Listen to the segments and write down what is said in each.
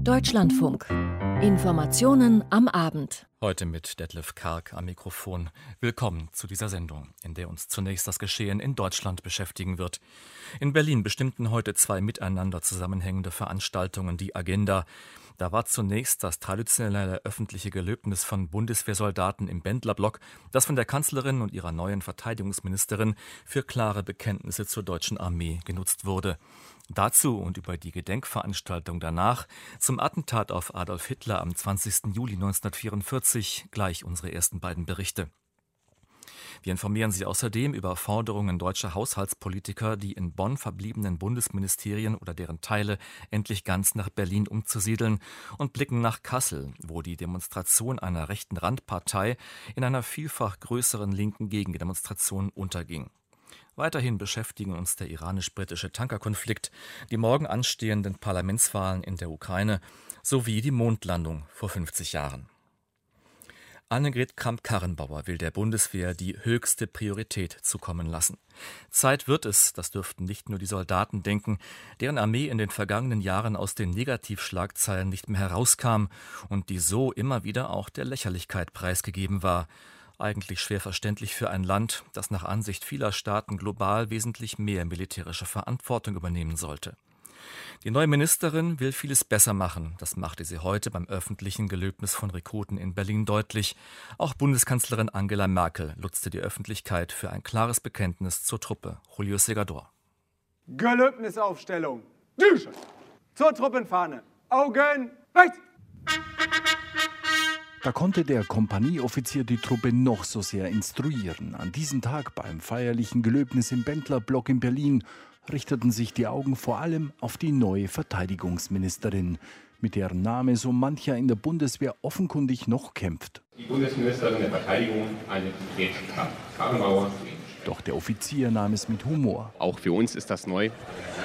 Deutschlandfunk. Informationen am Abend. Heute mit Detlef Karg am Mikrofon. Willkommen zu dieser Sendung, in der uns zunächst das Geschehen in Deutschland beschäftigen wird. In Berlin bestimmten heute zwei miteinander zusammenhängende Veranstaltungen die Agenda. Da war zunächst das traditionelle öffentliche Gelöbnis von Bundeswehrsoldaten im Bendlerblock, das von der Kanzlerin und ihrer neuen Verteidigungsministerin für klare Bekenntnisse zur deutschen Armee genutzt wurde. Dazu und über die Gedenkveranstaltung danach zum Attentat auf Adolf Hitler am 20. Juli 1944 gleich unsere ersten beiden Berichte. Wir informieren Sie außerdem über Forderungen deutscher Haushaltspolitiker, die in Bonn verbliebenen Bundesministerien oder deren Teile endlich ganz nach Berlin umzusiedeln, und blicken nach Kassel, wo die Demonstration einer rechten Randpartei in einer vielfach größeren linken Gegendemonstration unterging. Weiterhin beschäftigen uns der iranisch-britische Tankerkonflikt, die morgen anstehenden Parlamentswahlen in der Ukraine sowie die Mondlandung vor 50 Jahren. Annegret Kramp-Karrenbauer will der Bundeswehr die höchste Priorität zukommen lassen. Zeit wird es, das dürften nicht nur die Soldaten denken, deren Armee in den vergangenen Jahren aus den Negativschlagzeilen nicht mehr herauskam und die so immer wieder auch der Lächerlichkeit preisgegeben war. Eigentlich schwer verständlich für ein Land, das nach Ansicht vieler Staaten global wesentlich mehr militärische Verantwortung übernehmen sollte. Die neue Ministerin will vieles besser machen. Das machte sie heute beim öffentlichen Gelöbnis von Rekruten in Berlin deutlich. Auch Bundeskanzlerin Angela Merkel nutzte die Öffentlichkeit für ein klares Bekenntnis zur Truppe. Julio Segador. Gelöbnisaufstellung. Düse. Zur Truppenfahne. Augen rechts. Da konnte der Kompanieoffizier die Truppe noch so sehr instruieren. An diesem Tag beim feierlichen Gelöbnis im Bendlerblock in Berlin richteten sich die Augen vor allem auf die neue Verteidigungsministerin, mit deren Name so mancher in der Bundeswehr offenkundig noch kämpft. Die Bundesministerin der Verteidigung, Annegret Kramp-Karrenbauer. Doch der Offizier nahm es mit Humor. Auch für uns ist das neu,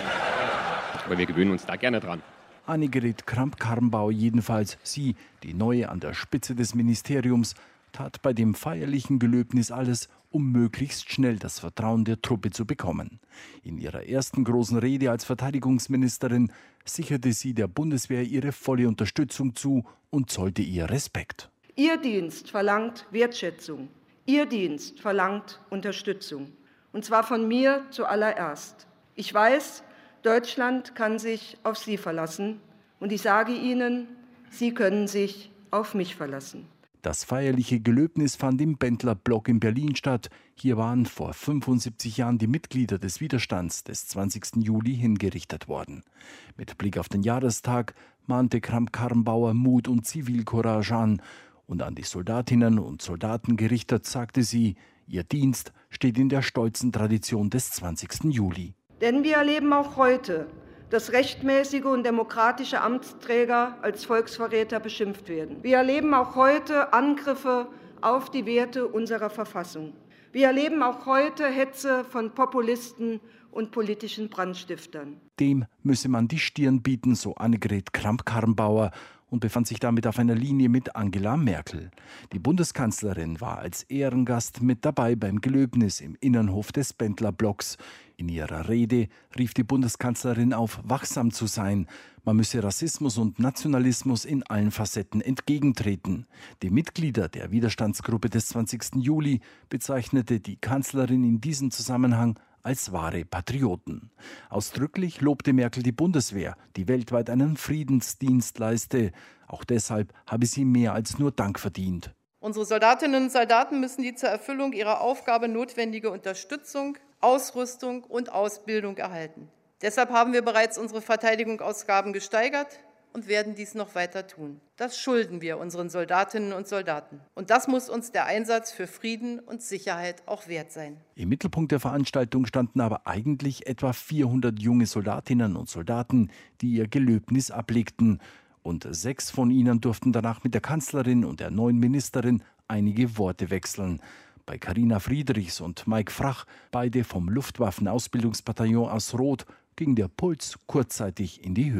aber wir gewöhnen uns da gerne dran. Annegret Kramp-Karrenbauer jedenfalls, sie, die Neue an der Spitze des Ministeriums, tat bei dem feierlichen Gelöbnis alles, um möglichst schnell das Vertrauen der Truppe zu bekommen. In ihrer ersten großen Rede als Verteidigungsministerin sicherte sie der Bundeswehr ihre volle Unterstützung zu und zollte ihr Respekt. Ihr Dienst verlangt Wertschätzung. Ihr Dienst verlangt Unterstützung. Und zwar von mir zuallererst. Ich weiß, Deutschland kann sich auf Sie verlassen. Und ich sage Ihnen, Sie können sich auf mich verlassen. Das feierliche Gelöbnis fand im Bendlerblock in Berlin statt. Hier waren vor 75 Jahren die Mitglieder des Widerstands des 20. Juli hingerichtet worden. Mit Blick auf den Jahrestag mahnte Kramp-Karrenbauer Mut und Zivilcourage an. Und an die Soldatinnen und Soldaten gerichtet sagte sie, ihr Dienst steht in der stolzen Tradition des 20. Juli. Denn wir erleben auch heute, dass rechtmäßige und demokratische Amtsträger als Volksverräter beschimpft werden. Wir erleben auch heute Angriffe auf die Werte unserer Verfassung. Wir erleben auch heute Hetze von Populisten und politischen Brandstiftern. Dem müsse man die Stirn bieten, so Annegret Kramp-Karrenbauer, und befand sich damit auf einer Linie mit Angela Merkel. Die Bundeskanzlerin war als Ehrengast mit dabei beim Gelöbnis im Innenhof des Bendlerblocks. In ihrer Rede rief die Bundeskanzlerin auf, wachsam zu sein. Man müsse Rassismus und Nationalismus in allen Facetten entgegentreten. Die Mitglieder der Widerstandsgruppe des 20. Juli bezeichnete die Kanzlerin in diesem Zusammenhang als wahre Patrioten. Ausdrücklich lobte Merkel die Bundeswehr, die weltweit einen Friedensdienst leiste. Auch deshalb habe sie mehr als nur Dank verdient. Unsere Soldatinnen und Soldaten müssen die zur Erfüllung ihrer Aufgabe notwendige Unterstützung, Ausrüstung und Ausbildung erhalten. Deshalb haben wir bereits unsere Verteidigungsausgaben gesteigert und werden dies noch weiter tun. Das schulden wir unseren Soldatinnen und Soldaten. Und das muss uns der Einsatz für Frieden und Sicherheit auch wert sein. Im Mittelpunkt der Veranstaltung standen aber eigentlich etwa 400 junge Soldatinnen und Soldaten, die ihr Gelöbnis ablegten. Und 6 von ihnen durften danach mit der Kanzlerin und der neuen Ministerin einige Worte wechseln. Bei Carina Friedrichs und Mike Frach, beide vom Luftwaffenausbildungsbataillon aus Roth, ging der Puls kurzzeitig in die Höhe.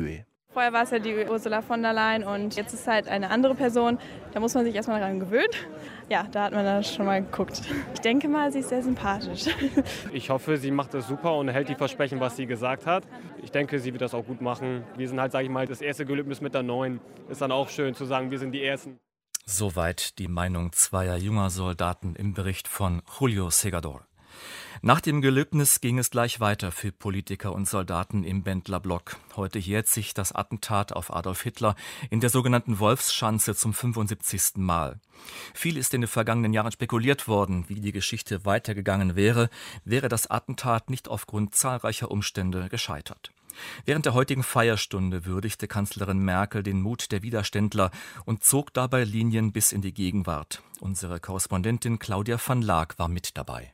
Vorher war es ja die Ursula von der Leyen und jetzt ist halt eine andere Person. Da muss man sich erstmal daran gewöhnen. Ja, da hat man dann schon mal geguckt. Ich denke mal, sie ist sehr sympathisch. Ich hoffe, sie macht es super und hält die Versprechen, was sie gesagt hat. Ich denke, sie wird das auch gut machen. Wir sind halt, sage ich mal, das erste Gelöbnis mit der Neuen. Ist dann auch schön zu sagen, wir sind die Ersten. Soweit die Meinung zweier junger Soldaten im Bericht von Julio Segador. Nach dem Gelöbnis ging es gleich weiter für Politiker und Soldaten im Bendlerblock. Heute jährt sich das Attentat auf Adolf Hitler in der sogenannten Wolfsschanze zum 75. Mal. Viel ist in den vergangenen Jahren spekuliert worden, wie die Geschichte weitergegangen wäre das Attentat nicht aufgrund zahlreicher Umstände gescheitert. Während der heutigen Feierstunde würdigte Kanzlerin Merkel den Mut der Widerständler und zog dabei Linien bis in die Gegenwart. Unsere Korrespondentin Claudia van Laak war mit dabei.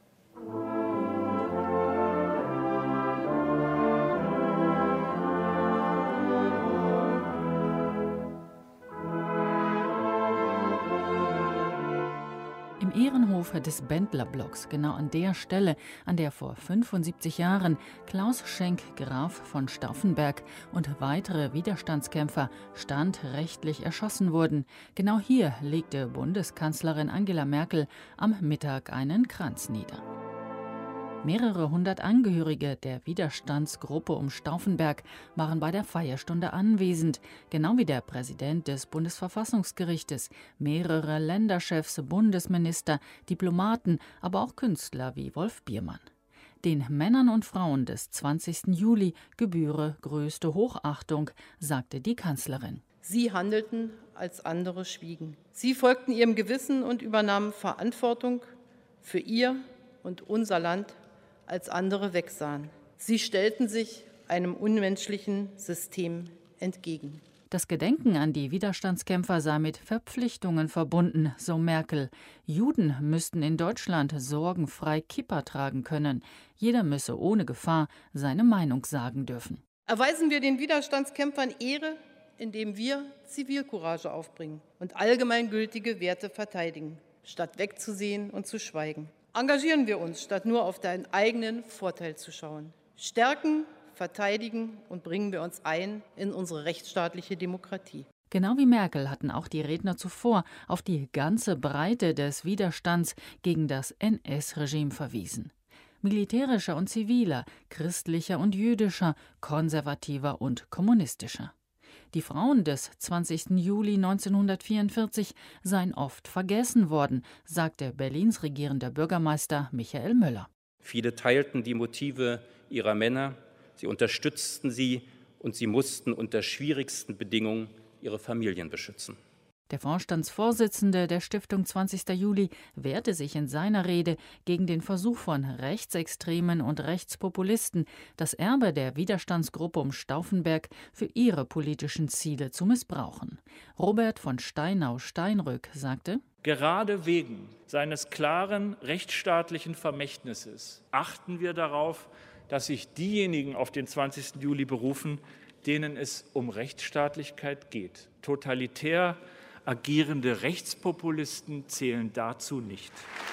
Im Ehrenhof des Bendlerblocks, genau an der Stelle, an der vor 75 Jahren Klaus Schenk, Graf von Stauffenberg und weitere Widerstandskämpfer standrechtlich erschossen wurden. Genau hier legte Bundeskanzlerin Angela Merkel am Mittag einen Kranz nieder. Mehrere hundert Angehörige der Widerstandsgruppe um Stauffenberg waren bei der Feierstunde anwesend, genau wie der Präsident des Bundesverfassungsgerichtes, mehrere Länderchefs, Bundesminister, Diplomaten, aber auch Künstler wie Wolf Biermann. Den Männern und Frauen des 20. Juli gebühre größte Hochachtung, sagte die Kanzlerin. Sie handelten, als andere schwiegen. Sie folgten ihrem Gewissen und übernahmen Verantwortung für ihr und unser Land, als andere wegsahen. Sie stellten sich einem unmenschlichen System entgegen. Das Gedenken an die Widerstandskämpfer sei mit Verpflichtungen verbunden, so Merkel. Juden müssten in Deutschland sorgenfrei Kippa tragen können. Jeder müsse ohne Gefahr seine Meinung sagen dürfen. Erweisen wir den Widerstandskämpfern Ehre, indem wir Zivilcourage aufbringen und allgemeingültige Werte verteidigen, statt wegzusehen und zu schweigen. Engagieren wir uns, statt nur auf deinen eigenen Vorteil zu schauen. Stärken, verteidigen und bringen wir uns ein in unsere rechtsstaatliche Demokratie. Genau wie Merkel hatten auch die Redner zuvor auf die ganze Breite des Widerstands gegen das NS-Regime verwiesen. Militärischer und ziviler, christlicher und jüdischer, konservativer und kommunistischer. Die Frauen des 20. Juli 1944 seien oft vergessen worden, sagte Berlins regierender Bürgermeister Michael Müller. Viele teilten die Motive ihrer Männer, sie unterstützten sie und sie mussten unter schwierigsten Bedingungen ihre Familien beschützen. Der Vorstandsvorsitzende der Stiftung 20. Juli wehrte sich in seiner Rede gegen den Versuch von Rechtsextremen und Rechtspopulisten, das Erbe der Widerstandsgruppe um Stauffenberg für ihre politischen Ziele zu missbrauchen. Robert von Steinau-Steinrück sagte: Gerade wegen seines klaren rechtsstaatlichen Vermächtnisses achten wir darauf, dass sich diejenigen auf den 20. Juli berufen, denen es um Rechtsstaatlichkeit geht. Totalitär agierende Rechtspopulisten zählen dazu nicht.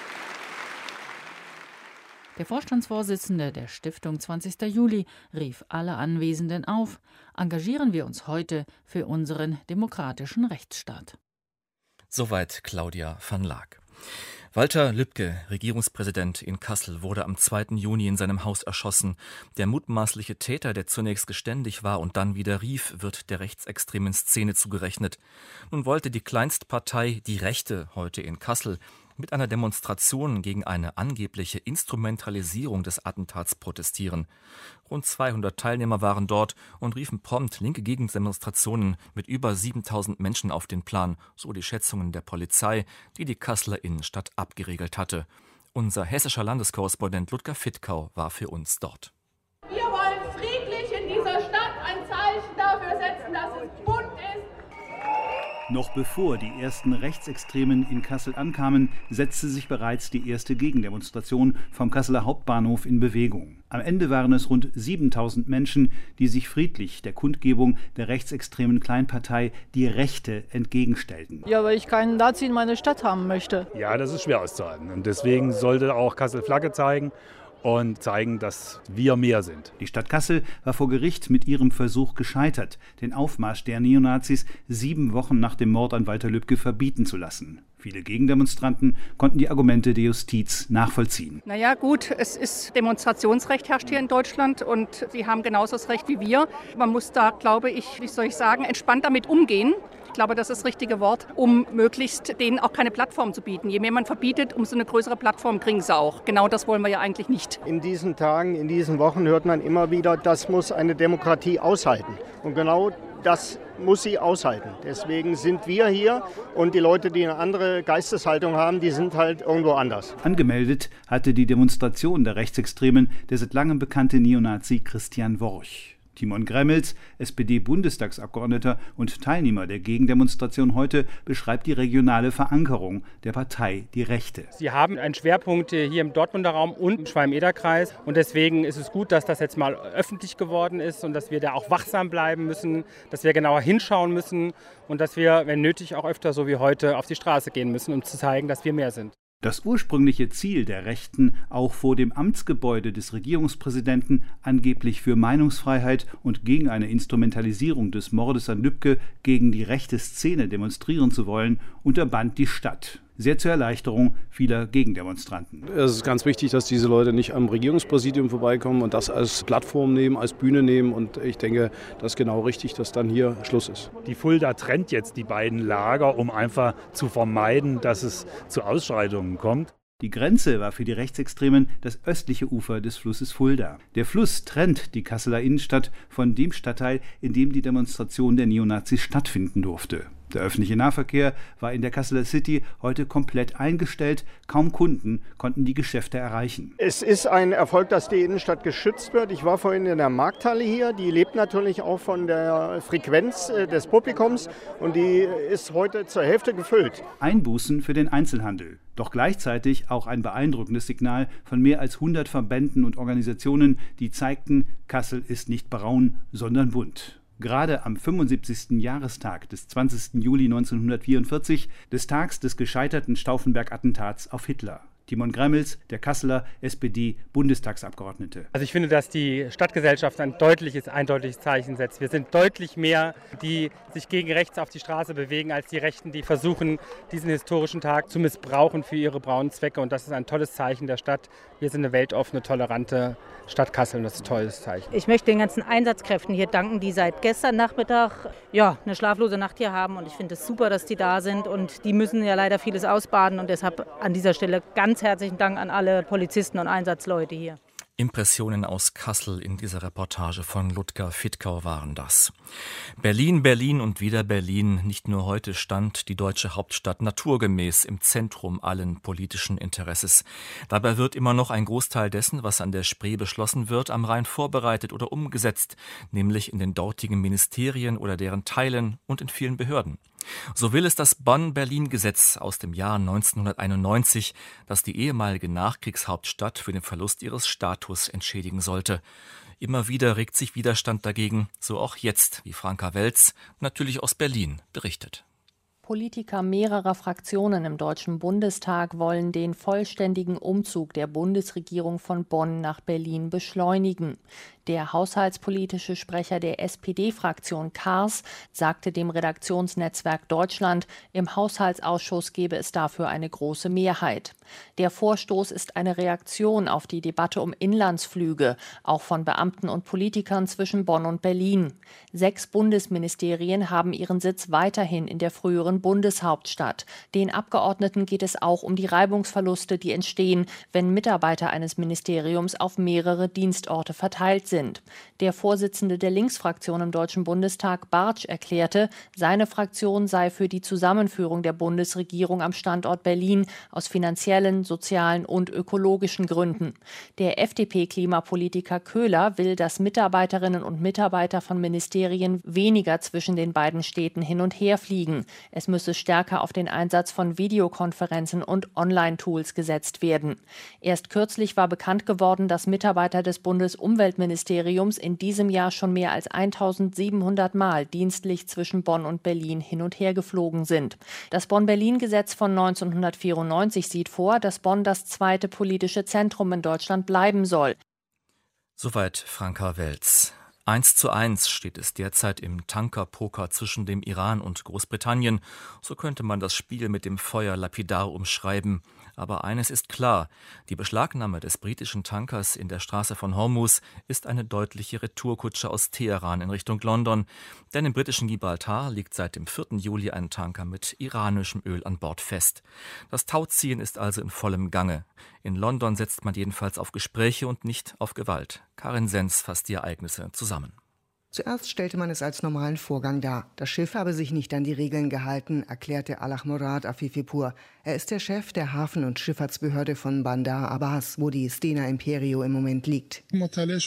Der Vorstandsvorsitzende der Stiftung 20. Juli rief alle Anwesenden auf: Engagieren wir uns heute für unseren demokratischen Rechtsstaat. Soweit Claudia van Laak. Walter Lübcke, Regierungspräsident in Kassel, wurde am 2. Juni in seinem Haus erschossen. Der mutmaßliche Täter, der zunächst geständig war und dann wieder rief, wird der rechtsextremen Szene zugerechnet. Nun wollte die Kleinstpartei Die Rechte heute in Kassel mit einer Demonstration gegen eine angebliche Instrumentalisierung des Attentats protestieren. Rund 200 Teilnehmer waren dort und riefen prompt linke Gegendemonstrationen mit über 7.000 Menschen auf den Plan, so die Schätzungen der Polizei, die die Kasseler Innenstadt abgeriegelt hatte. Unser hessischer Landeskorrespondent Ludger Fittkau war für uns dort. Wir wollen friedlich in dieser Stadt ein Zeichen dafür setzen, dass es bunt ist. Noch bevor die ersten Rechtsextremen in Kassel ankamen, setzte sich bereits die erste Gegendemonstration vom Kasseler Hauptbahnhof in Bewegung. Am Ende waren es rund 7.000 Menschen, die sich friedlich der Kundgebung der rechtsextremen Kleinpartei Die Rechte entgegenstellten. Ja, weil ich keinen Nazi in meiner Stadt haben möchte. Ja, das ist schwer auszuhalten. Und deswegen sollte auch Kassel Flagge zeigen. und zeigen, dass wir mehr sind. Die Stadt Kassel war vor Gericht mit ihrem Versuch gescheitert, den Aufmarsch der Neonazis 7 Wochen nach dem Mord an Walter Lübcke verbieten zu lassen. Viele Gegendemonstranten konnten die Argumente der Justiz nachvollziehen. Naja gut, es ist Demonstrationsrecht herrscht hier in Deutschland und sie haben genauso das Recht wie wir. Man muss da, glaube ich, entspannt damit umgehen. Ich glaube, das ist das richtige Wort, um möglichst denen auch keine Plattform zu bieten. Je mehr man verbietet, umso eine größere Plattform kriegen sie auch. Genau das wollen wir ja eigentlich nicht. In diesen Tagen, in diesen Wochen hört man immer wieder, das muss eine Demokratie aushalten. Und genau das muss sie aushalten. Deswegen sind wir hier und die Leute, die eine andere Geisteshaltung haben, die sind halt irgendwo anders. Angemeldet hatte die Demonstration der Rechtsextremen der seit langem bekannte Neonazi Christian Worch. Timon Gremmels, SPD-Bundestagsabgeordneter und Teilnehmer der Gegendemonstration heute, beschreibt die regionale Verankerung der Partei Die Rechte. Sie haben einen Schwerpunkt hier im Dortmunder Raum und im Schwalm-Eder-Kreis. Und deswegen ist es gut, dass das jetzt mal öffentlich geworden ist und dass wir da auch wachsam bleiben müssen, dass wir genauer hinschauen müssen und dass wir, wenn nötig, auch öfter so wie heute auf die Straße gehen müssen, um zu zeigen, dass wir mehr sind. Das ursprüngliche Ziel der Rechten, auch vor dem Amtsgebäude des Regierungspräsidenten angeblich für Meinungsfreiheit und gegen eine Instrumentalisierung des Mordes an Lübcke gegen die rechte Szene demonstrieren zu wollen, unterband die Stadt. Sehr zur Erleichterung vieler Gegendemonstranten. Es ist ganz wichtig, dass diese Leute nicht am Regierungspräsidium vorbeikommen und das als Plattform nehmen, als Bühne nehmen. Und ich denke, das ist genau richtig, dass dann hier Schluss ist. Die Fulda trennt jetzt die beiden Lager, um einfach zu vermeiden, dass es zu Ausschreitungen kommt. Die Grenze war für die Rechtsextremen das östliche Ufer des Flusses Fulda. Der Fluss trennt die Kasseler Innenstadt von dem Stadtteil, in dem die Demonstration der Neonazis stattfinden durfte. Der öffentliche Nahverkehr war in der Kasseler City heute komplett eingestellt. Kaum Kunden konnten die Geschäfte erreichen. Es ist ein Erfolg, dass die Innenstadt geschützt wird. Ich war vorhin in der Markthalle hier. Die lebt natürlich auch von der Frequenz des Publikums und die ist heute zur Hälfte gefüllt. Einbußen für den Einzelhandel. Doch gleichzeitig auch ein beeindruckendes Signal von mehr als 100 Verbänden und Organisationen, die zeigten, Kassel ist nicht braun, sondern bunt. Gerade am 75. Jahrestag des 20. Juli 1944, des Tags des gescheiterten Stauffenberg-Attentats auf Hitler. Timon Gremmels, der Kasseler SPD-Bundestagsabgeordnete. Also ich finde, dass die Stadtgesellschaft ein eindeutiges Zeichen setzt. Wir sind deutlich mehr, die sich gegen rechts auf die Straße bewegen, als die Rechten, die versuchen, diesen historischen Tag zu missbrauchen für ihre braunen Zwecke. Und das ist ein tolles Zeichen der Stadt. Wir sind eine weltoffene, tolerante Stadt Kassel und das ist ein tolles Zeichen. Ich möchte den ganzen Einsatzkräften hier danken, die seit gestern Nachmittag eine schlaflose Nacht hier haben. Und ich finde es super, dass die da sind. Und die müssen ja leider vieles ausbaden. Und deshalb an dieser Stelle ganz herzlichen Dank an alle Polizisten und Einsatzleute hier. Impressionen aus Kassel in dieser Reportage von Ludger Fittkau waren das. Berlin, Berlin und wieder Berlin. Nicht nur heute stand die deutsche Hauptstadt naturgemäß im Zentrum allen politischen Interesses. Dabei wird immer noch ein Großteil dessen, was an der Spree beschlossen wird, am Rhein vorbereitet oder umgesetzt, nämlich in den dortigen Ministerien oder deren Teilen und in vielen Behörden. So will es das Bonn-Berlin-Gesetz aus dem Jahr 1991, das die ehemalige Nachkriegshauptstadt für den Verlust ihres Status entschädigen sollte. Immer wieder regt sich Widerstand dagegen, so auch jetzt, wie Franka Welz, natürlich aus Berlin, berichtet. Politiker mehrerer Fraktionen im Deutschen Bundestag wollen den vollständigen Umzug der Bundesregierung von Bonn nach Berlin beschleunigen. Der haushaltspolitische Sprecher der SPD-Fraktion Kars sagte dem Redaktionsnetzwerk Deutschland, im Haushaltsausschuss gebe es dafür eine große Mehrheit. Der Vorstoß ist eine Reaktion auf die Debatte um Inlandsflüge, auch von Beamten und Politikern zwischen Bonn und Berlin. 6 Bundesministerien haben ihren Sitz weiterhin in der früheren Bundeshauptstadt. Den Abgeordneten geht es auch um die Reibungsverluste, die entstehen, wenn Mitarbeiter eines Ministeriums auf mehrere Dienstorte verteilt sind. Der Vorsitzende der Linksfraktion im Deutschen Bundestag, Bartsch, erklärte, seine Fraktion sei für die Zusammenführung der Bundesregierung am Standort Berlin aus finanziellen, sozialen und ökologischen Gründen. Der FDP-Klimapolitiker Köhler will, dass Mitarbeiterinnen und Mitarbeiter von Ministerien weniger zwischen den beiden Städten hin und her fliegen. Es müsse stärker auf den Einsatz von Videokonferenzen und Online-Tools gesetzt werden. Erst kürzlich war bekannt geworden, dass Mitarbeiter des Bundesumweltministeriums Außenministeriums in diesem Jahr schon mehr als 1700 Mal dienstlich zwischen Bonn und Berlin hin und her geflogen sind. Das Bonn-Berlin-Gesetz von 1994 sieht vor, dass Bonn das zweite politische Zentrum in Deutschland bleiben soll. Soweit Franka Welz. 1:1 steht es derzeit im Tankerpoker zwischen dem Iran und Großbritannien. So könnte man das Spiel mit dem Feuer lapidar umschreiben. Aber eines ist klar, die Beschlagnahme des britischen Tankers in der Straße von Hormuz ist eine deutliche Retourkutsche aus Teheran in Richtung London. Denn im britischen Gibraltar liegt seit dem 4. Juli ein Tanker mit iranischem Öl an Bord fest. Das Tauziehen ist also in vollem Gange. In London setzt man jedenfalls auf Gespräche und nicht auf Gewalt. Karin Sens fasst die Ereignisse zusammen. Zuerst stellte man es als normalen Vorgang dar. Das Schiff habe sich nicht an die Regeln gehalten, erklärte Alahmorad Afifipur. Er ist der Chef der Hafen- und Schifffahrtsbehörde von Bandar Abbas, wo die Stena Imperio im Moment liegt. Wir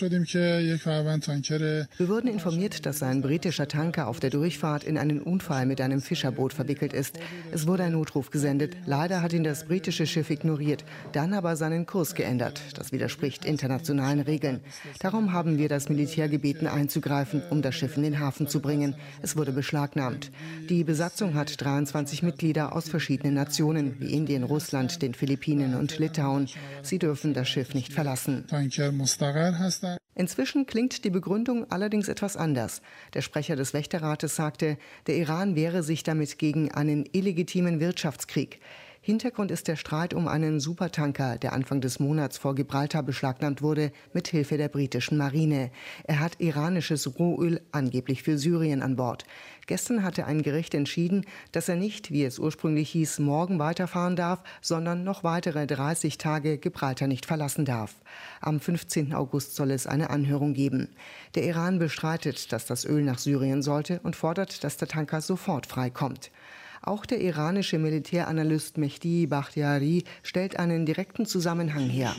wurden informiert, dass ein britischer Tanker auf der Durchfahrt in einen Unfall mit einem Fischerboot verwickelt ist. Es wurde ein Notruf gesendet. Leider hat ihn das britische Schiff ignoriert, dann aber seinen Kurs geändert. Das widerspricht internationalen Regeln. Darum haben wir das Militär gebeten, einzugreifen, um das Schiff in den Hafen zu bringen. Es wurde beschlagnahmt. Die Besatzung hat 23 Mitglieder aus verschiedenen Nationen, wie Indien, Russland, den Philippinen und Litauen. Sie dürfen das Schiff nicht verlassen. Inzwischen klingt die Begründung allerdings etwas anders. Der Sprecher des Wächterrates sagte, der Iran wehre sich damit gegen einen illegitimen Wirtschaftskrieg. Hintergrund ist der Streit um einen Supertanker, der Anfang des Monats vor Gibraltar beschlagnahmt wurde, mit Hilfe der britischen Marine. Er hat iranisches Rohöl angeblich für Syrien an Bord. Gestern hatte ein Gericht entschieden, dass er nicht, wie es ursprünglich hieß, morgen weiterfahren darf, sondern noch weitere 30 Tage Gibraltar nicht verlassen darf. Am 15. August soll es eine Anhörung geben. Der Iran bestreitet, dass das Öl nach Syrien sollte und fordert, dass der Tanker sofort freikommt. Auch der iranische Militäranalyst Mehdi Bakhtiari stellt einen direkten Zusammenhang her.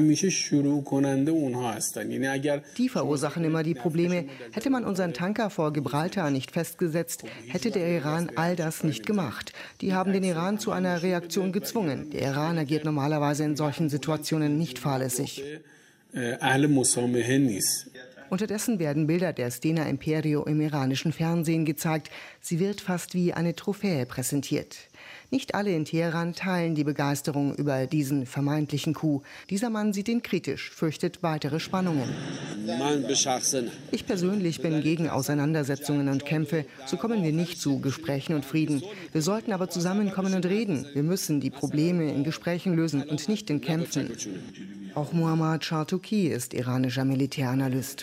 Die verursachen immer die Probleme. Hätte man unseren Tanker vor Gibraltar nicht festgesetzt, hätte der Iran all das nicht gemacht. Die haben den Iran zu einer Reaktion gezwungen. Der Iran agiert normalerweise in solchen Situationen nicht fahrlässig. Unterdessen werden Bilder der Stena Imperio im iranischen Fernsehen gezeigt. Sie wird fast wie eine Trophäe präsentiert. Nicht alle in Teheran teilen die Begeisterung über diesen vermeintlichen Coup. Dieser Mann sieht ihn kritisch, fürchtet weitere Spannungen. Ich persönlich bin gegen Auseinandersetzungen und Kämpfe. So kommen wir nicht zu Gesprächen und Frieden. Wir sollten aber zusammenkommen und reden. Wir müssen die Probleme in Gesprächen lösen und nicht in Kämpfen. Auch Mohammad Shartouki ist iranischer Militäranalyst.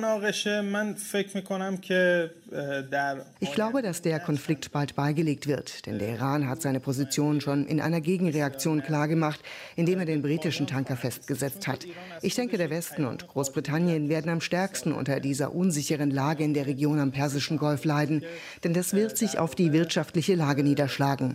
Ich glaube, dass der Konflikt bald beigelegt wird, denn der Iran hat seine Position schon in einer Gegenreaktion klargemacht, indem er den britischen Tanker festgesetzt hat. Ich denke, der Westen und Großbritannien werden am stärksten unter dieser unsicheren Lage in der Region am Persischen Golf leiden, denn das wird sich auf die wirtschaftliche Lage niederschlagen.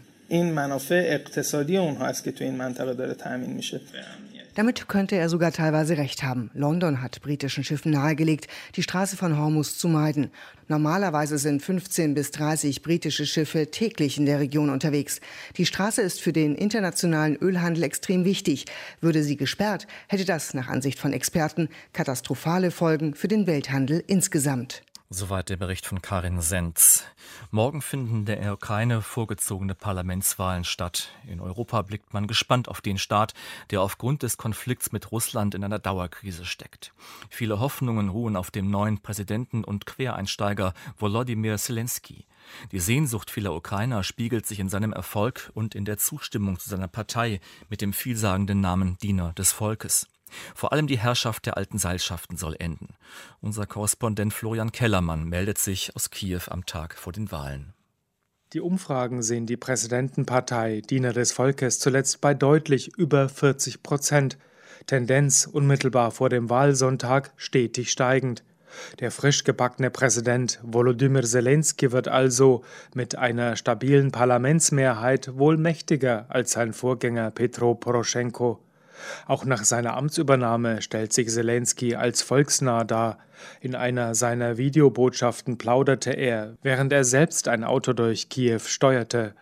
Damit könnte er sogar teilweise recht haben. London hat britischen Schiffen nahegelegt, die Straße von Hormuz zu meiden. Normalerweise sind 15 bis 30 britische Schiffe täglich in der Region unterwegs. Die Straße ist für den internationalen Ölhandel extrem wichtig. Würde sie gesperrt, hätte das nach Ansicht von Experten katastrophale Folgen für den Welthandel insgesamt. Soweit der Bericht von Karin Sens. Morgen finden in der Ukraine vorgezogene Parlamentswahlen statt. In Europa blickt man gespannt auf den Staat, der aufgrund des Konflikts mit Russland in einer Dauerkrise steckt. Viele Hoffnungen ruhen auf dem neuen Präsidenten und Quereinsteiger Volodymyr Zelensky. Die Sehnsucht vieler Ukrainer spiegelt sich in seinem Erfolg und in der Zustimmung zu seiner Partei mit dem vielsagenden Namen Diener des Volkes. Vor allem die Herrschaft der alten Seilschaften soll enden. Unser Korrespondent Florian Kellermann meldet sich aus Kiew am Tag vor den Wahlen. Die Umfragen sehen die Präsidentenpartei Diener des Volkes zuletzt bei deutlich über 40%. Tendenz unmittelbar vor dem Wahlsonntag stetig steigend. Der frisch gebackene Präsident Volodymyr Zelensky wird also mit einer stabilen Parlamentsmehrheit wohl mächtiger als sein Vorgänger Petro Poroschenko. Auch nach seiner Amtsübernahme stellt sich Zelensky als volksnah dar. In einer seiner Videobotschaften plauderte er, während er selbst ein Auto durch Kiew steuerte.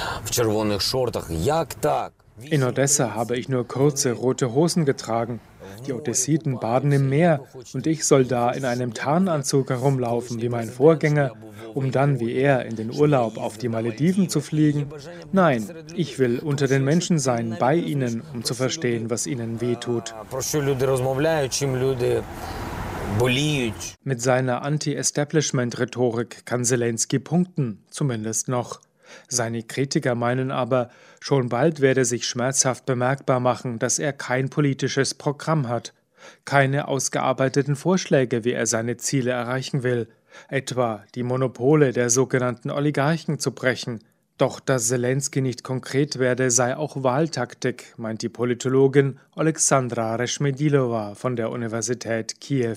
In Odessa habe ich nur kurze rote Hosen getragen. Die Odessiten baden im Meer und ich soll da in einem Tarnanzug herumlaufen wie mein Vorgänger, um dann wie er in den Urlaub auf die Malediven zu fliegen? Nein, ich will unter den Menschen sein, bei ihnen, um zu verstehen, was ihnen wehtut. Mit seiner Anti-Establishment-Rhetorik kann Zelensky punkten, zumindest noch. Seine Kritiker meinen aber, schon bald werde sich schmerzhaft bemerkbar machen, dass er kein politisches Programm hat. Keine ausgearbeiteten Vorschläge, wie er seine Ziele erreichen will. Etwa die Monopole der sogenannten Oligarchen zu brechen. Doch dass Zelensky nicht konkret werde, sei auch Wahltaktik, meint die Politologin Alexandra Reshmedilova von der Universität Kiew.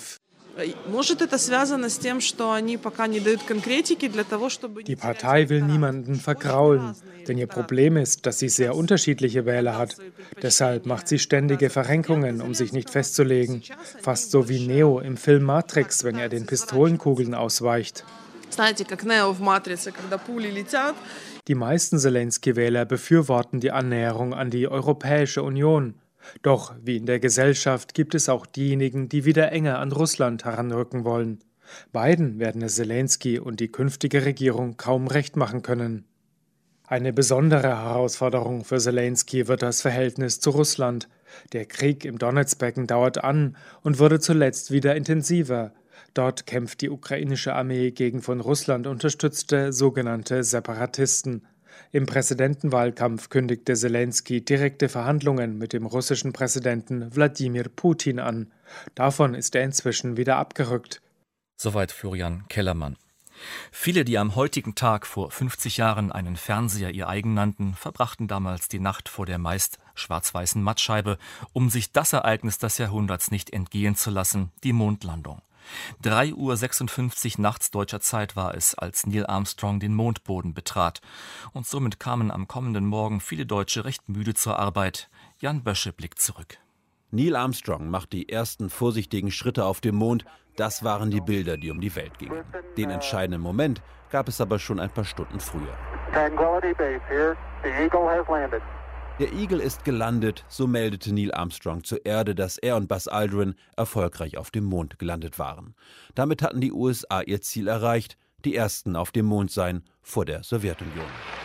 Die Partei will niemanden vergraulen, denn ihr Problem ist, dass sie sehr unterschiedliche Wähler hat. Deshalb macht sie ständige Verrenkungen, um sich nicht festzulegen. Fast so wie Neo im Film Matrix, wenn er den Pistolenkugeln ausweicht. Die meisten Zelensky-Wähler befürworten die Annäherung an die Europäische Union. Doch wie in der Gesellschaft gibt es auch diejenigen, die wieder enger an Russland heranrücken wollen. Beiden werden es Zelensky und die künftige Regierung kaum recht machen können. Eine besondere Herausforderung für Zelensky wird das Verhältnis zu Russland. Der Krieg im Donezbecken dauert an und wurde zuletzt wieder intensiver. Dort kämpft die ukrainische Armee gegen von Russland unterstützte sogenannte Separatisten. Im Präsidentenwahlkampf kündigte Zelensky direkte Verhandlungen mit dem russischen Präsidenten Wladimir Putin an. Davon ist er inzwischen wieder abgerückt. Soweit Florian Kellermann. Viele, die am heutigen Tag vor 50 Jahren einen Fernseher ihr eigen nannten, verbrachten damals die Nacht vor der meist schwarz-weißen Mattscheibe, um sich das Ereignis des Jahrhunderts nicht entgehen zu lassen, die Mondlandung. 3:56 Uhr nachts deutscher Zeit war es, als Neil Armstrong den Mondboden betrat. Und somit kamen am kommenden Morgen viele Deutsche recht müde zur Arbeit. Jan Bösche blickt zurück. Neil Armstrong macht die ersten vorsichtigen Schritte auf dem Mond. Das waren die Bilder, die um die Welt gingen. Den entscheidenden Moment gab es aber schon ein paar Stunden früher. Der Eagle ist gelandet, so meldete Neil Armstrong zur Erde, dass er und Buzz Aldrin erfolgreich auf dem Mond gelandet waren. Damit hatten die USA ihr Ziel erreicht, die ersten auf dem Mond sein vor der Sowjetunion.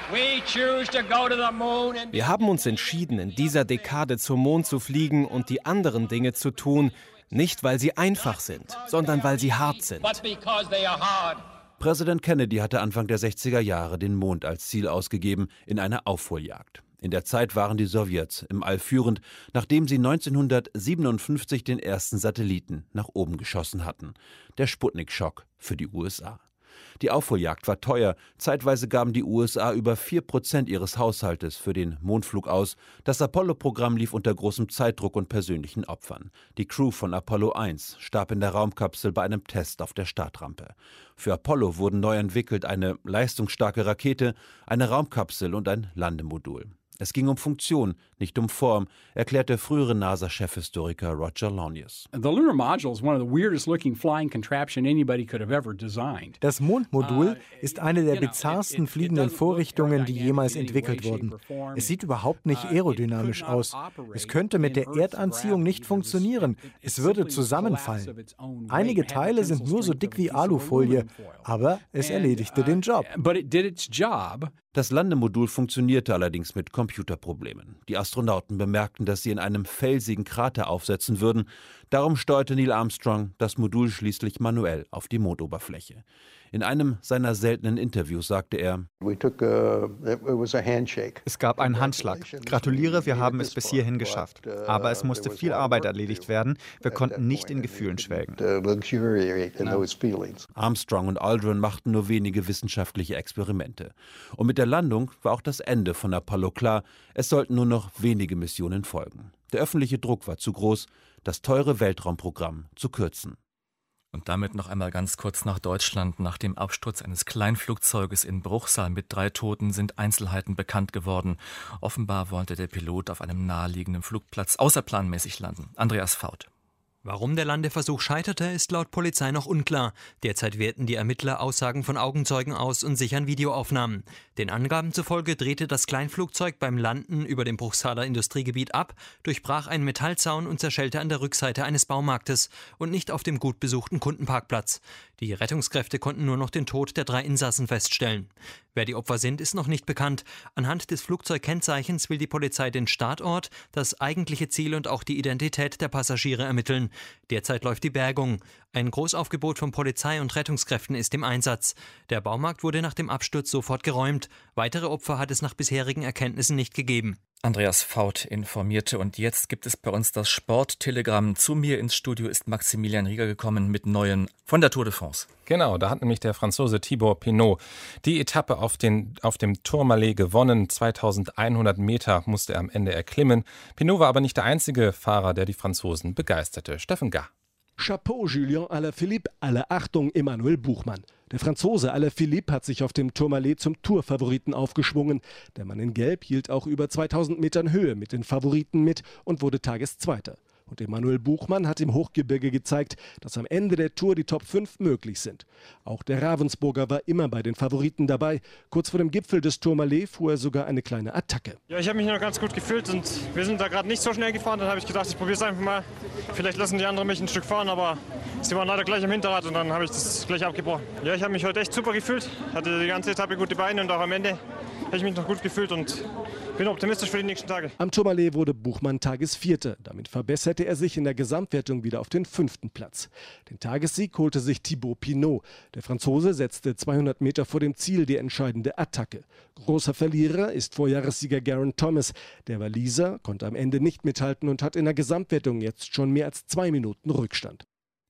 Wir haben uns entschieden, in dieser Dekade zum Mond zu fliegen und die anderen Dinge zu tun, nicht weil sie einfach sind, sondern weil sie hart sind. Präsident Kennedy hatte Anfang der 60er Jahre den Mond als Ziel ausgegeben in einer Aufholjagd. In der Zeit waren die Sowjets im All führend, nachdem sie 1957 den ersten Satelliten nach oben geschossen hatten. Der Sputnik-Schock für die USA. Die Aufholjagd war teuer. Zeitweise gaben die USA über 4% ihres Haushaltes für den Mondflug aus. Das Apollo-Programm lief unter großem Zeitdruck und persönlichen Opfern. Die Crew von Apollo 1 starb in der Raumkapsel bei einem Test auf der Startrampe. Für Apollo wurden neu entwickelt eine leistungsstarke Rakete, eine Raumkapsel und ein Landemodul. Es ging um Funktion, nicht um Form, erklärt der frühere NASA-Chefhistoriker Roger Launius. Das Mondmodul ist eine der bizarrsten fliegenden Vorrichtungen, die jemals entwickelt wurden. Es sieht überhaupt nicht aerodynamisch aus. Es könnte mit der Erdanziehung nicht funktionieren. Es würde zusammenfallen. Einige Teile sind nur so dick wie Alufolie, aber es erledigte den Job. Das Landemodul funktionierte allerdings mit Computerproblemen. Die Astronauten bemerkten, dass sie in einem felsigen Krater aufsetzen würden. Darum steuerte Neil Armstrong das Modul schließlich manuell auf die Mondoberfläche. In einem seiner seltenen Interviews sagte er: Es gab einen Handschlag. Gratuliere, wir haben es bis hierhin geschafft. Aber es musste viel Arbeit erledigt werden. Wir konnten nicht in Gefühlen schwelgen. Armstrong und Aldrin machten nur wenige wissenschaftliche Experimente. Und mit der Landung war auch das Ende von Apollo klar. Es sollten nur noch wenige Missionen folgen. Der öffentliche Druck war zu groß, das teure Weltraumprogramm zu kürzen. Und damit noch einmal ganz kurz nach Deutschland. Nach dem Absturz eines Kleinflugzeuges in Bruchsal mit 3 Toten sind Einzelheiten bekannt geworden. Offenbar wollte der Pilot auf einem naheliegenden Flugplatz außerplanmäßig landen. Andreas Faut. Warum der Landeversuch scheiterte, ist laut Polizei noch unklar. Derzeit werten die Ermittler Aussagen von Augenzeugen aus und sichern Videoaufnahmen. Den Angaben zufolge drehte das Kleinflugzeug beim Landen über dem Bruchsaler Industriegebiet ab, durchbrach einen Metallzaun und zerschellte an der Rückseite eines Baumarktes und nicht auf dem gut besuchten Kundenparkplatz. Die Rettungskräfte konnten nur noch den Tod der 3 Insassen feststellen. Wer die Opfer sind, ist noch nicht bekannt. Anhand des Flugzeugkennzeichens will die Polizei den Startort, das eigentliche Ziel und auch die Identität der Passagiere ermitteln. Derzeit läuft die Bergung. Ein Großaufgebot von Polizei und Rettungskräften ist im Einsatz. Der Baumarkt wurde nach dem Absturz sofort geräumt. Weitere Opfer hat es nach bisherigen Erkenntnissen nicht gegeben. Andreas Faut informierte und jetzt gibt es bei uns das Sporttelegramm. Zu mir ins Studio ist Maximilian Rieger gekommen mit Neuen von der Tour de France. Genau, da hat nämlich der Franzose Thibaut Pinot die Etappe auf dem Tourmalet gewonnen. 2100 Meter musste er am Ende erklimmen. Pinot war aber nicht der einzige Fahrer, der die Franzosen begeisterte. Steffen Gah. Chapeau Julien Alaphilippe, alle Achtung Emanuel Buchmann. Der Franzose Alaphilippe hat sich auf dem Tourmalet zum Tourfavoriten aufgeschwungen. Der Mann in Gelb hielt auch über 2000 Metern Höhe mit den Favoriten mit und wurde Tageszweiter. Und Emanuel Buchmann hat im Hochgebirge gezeigt, dass am Ende der Tour die Top 5 möglich sind. Auch der Ravensburger war immer bei den Favoriten dabei. Kurz vor dem Gipfel des Tourmalet fuhr er sogar eine kleine Attacke. Ja, ich habe mich noch ganz gut gefühlt und wir sind da gerade nicht so schnell gefahren. Dann habe ich gedacht, ich probiere es einfach mal. Vielleicht lassen die anderen mich ein Stück fahren, aber sie waren leider gleich am Hinterrad und dann habe ich das gleich abgebrochen. Ja, ich habe mich heute echt super gefühlt. Hatte die ganze Etappe gute Beine und auch am Ende habe ich mich noch gut gefühlt und bin optimistisch für die nächsten Tage. Am Tourmalet wurde Buchmann Tagesvierter. Damit verbesserte er sich in der Gesamtwertung wieder auf den 5. Platz. Den Tagessieg holte sich Thibaut Pinot. Der Franzose setzte 200 Meter vor dem Ziel die entscheidende Attacke. Großer Verlierer ist Vorjahressieger Geraint Thomas. Der Waliser konnte am Ende nicht mithalten und hat in der Gesamtwertung jetzt schon mehr als 2 Minuten Rückstand.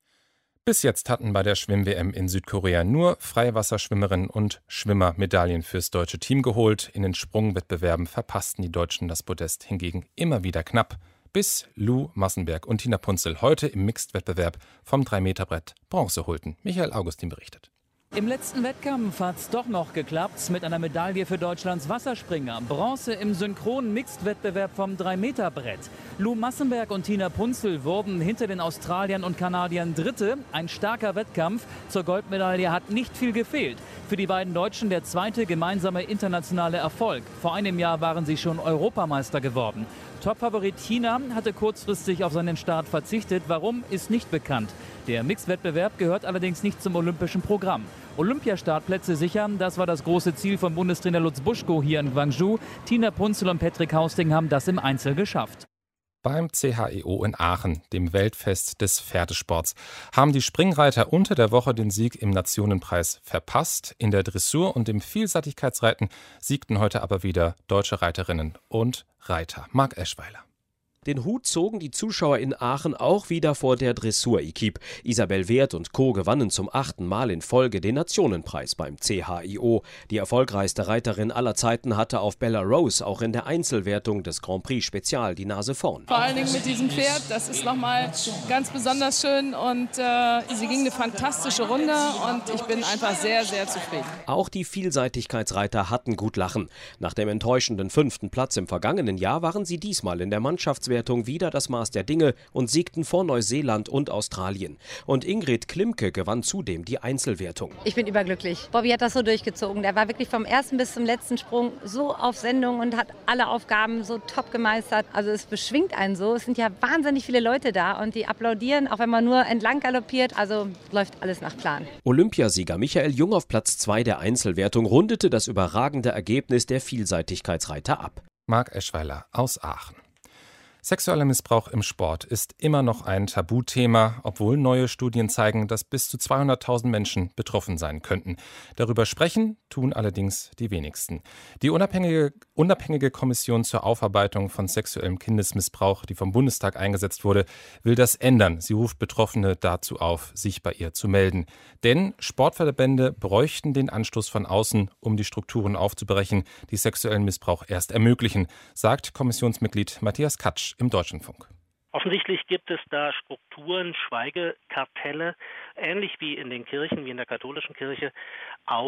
Bis jetzt hatten bei der Schwimm-WM in Südkorea nur Freiwasserschwimmerinnen und Schwimmer Medaillen fürs deutsche Team geholt. In den Sprungwettbewerben verpassten die Deutschen das Podest hingegen immer wieder knapp, bis Lou Massenberg und Tina Punzel heute im Mixed-Wettbewerb vom 3-Meter-Brett Bronze holten. Michael Augustin berichtet. Im letzten Wettkampf hat es doch noch geklappt mit einer Medaille für Deutschlands Wasserspringer. Bronze im synchronen Mixed-Wettbewerb vom 3-Meter-Brett. Lou Massenberg und Tina Punzel wurden hinter den Australiern und Kanadiern Dritte. Ein starker Wettkampf. Zur Goldmedaille hat nicht viel gefehlt. Für die beiden Deutschen der zweite gemeinsame internationale Erfolg. Vor einem Jahr waren sie schon Europameister geworden. Topfavorit China hatte kurzfristig auf seinen Start verzichtet. Warum, ist nicht bekannt. Der Mixed-Wettbewerb gehört allerdings nicht zum olympischen Programm. Olympiastartplätze sichern, das war das große Ziel von Bundestrainer Lutz Buschko hier in Gwangju. Tina Punzel und Patrick Hausting haben das im Einzel geschafft. Beim CHIO in Aachen, dem Weltfest des Pferdesports, haben die Springreiter unter der Woche den Sieg im Nationenpreis verpasst. In der Dressur und im Vielseitigkeitsreiten siegten heute aber wieder deutsche Reiterinnen und Reiter. Marc Eschweiler. Den Hut zogen die Zuschauer in Aachen auch wieder vor der Dressur-Equipe. Isabel Wert und Co. gewannen zum 8. Mal in Folge den Nationenpreis beim CHIO. Die erfolgreichste Reiterin aller Zeiten hatte auf Bella Rose auch in der Einzelwertung des Grand Prix Spezial die Nase vorn. Vor allen Dingen mit diesem Pferd, das ist nochmal ganz besonders schön und sie ging eine fantastische Runde und ich bin einfach sehr, sehr zufrieden. Auch die Vielseitigkeitsreiter hatten gut lachen. Nach dem enttäuschenden 5. Platz im vergangenen Jahr waren sie diesmal in der Mannschaftswertung wieder das Maß der Dinge und siegten vor Neuseeland und Australien. Und Ingrid Klimke gewann zudem die Einzelwertung. Ich bin überglücklich. Bobby hat das so durchgezogen. Der war wirklich vom ersten bis zum letzten Sprung so auf Sendung und hat alle Aufgaben so top gemeistert. Also es beschwingt einen so. Es sind ja wahnsinnig viele Leute da und die applaudieren, auch wenn man nur entlang galoppiert. Also läuft alles nach Plan. Olympiasieger Michael Jung auf Platz 2 der Einzelwertung rundete das überragende Ergebnis der Vielseitigkeitsreiter ab. Marc Eschweiler aus Aachen. Sexueller Missbrauch im Sport ist immer noch ein Tabuthema, obwohl neue Studien zeigen, dass bis zu 200.000 Menschen betroffen sein könnten. Darüber sprechen tun allerdings die wenigsten. Die unabhängige Kommission zur Aufarbeitung von sexuellem Kindesmissbrauch, die vom Bundestag eingesetzt wurde, will das ändern. Sie ruft Betroffene dazu auf, sich bei ihr zu melden. Denn Sportverbände bräuchten den Anstoß von außen, um die Strukturen aufzubrechen, die sexuellen Missbrauch erst ermöglichen, sagt Kommissionsmitglied Matthias Katsch im Deutschlandfunk. Offensichtlich gibt es da Strukturen, Schweigekartelle, ähnlich wie in den Kirchen, wie in der katholischen Kirche, auch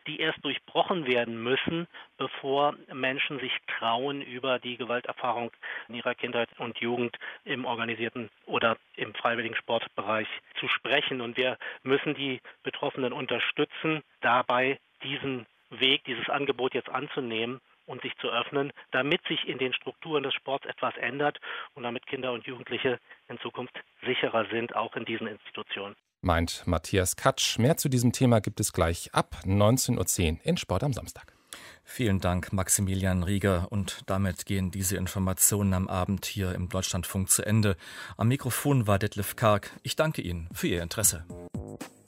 die erst durchbrochen werden müssen, bevor Menschen sich trauen, über die Gewalterfahrung in ihrer Kindheit und Jugend im organisierten oder im freiwilligen Sportbereich zu sprechen. Und wir müssen die Betroffenen unterstützen, dabei diesen Weg, dieses Angebot jetzt anzunehmen und sich zu öffnen, damit sich in den Strukturen des Sports etwas ändert und damit Kinder und Jugendliche in Zukunft sicherer sind, auch in diesen Institutionen. Meint Matthias Katsch. Mehr zu diesem Thema gibt es gleich ab 19.10 Uhr in Sport am Samstag. Vielen Dank, Maximilian Rieger. Und damit gehen diese Informationen am Abend hier im Deutschlandfunk zu Ende. Am Mikrofon war Detlef Karg. Ich danke Ihnen für Ihr Interesse.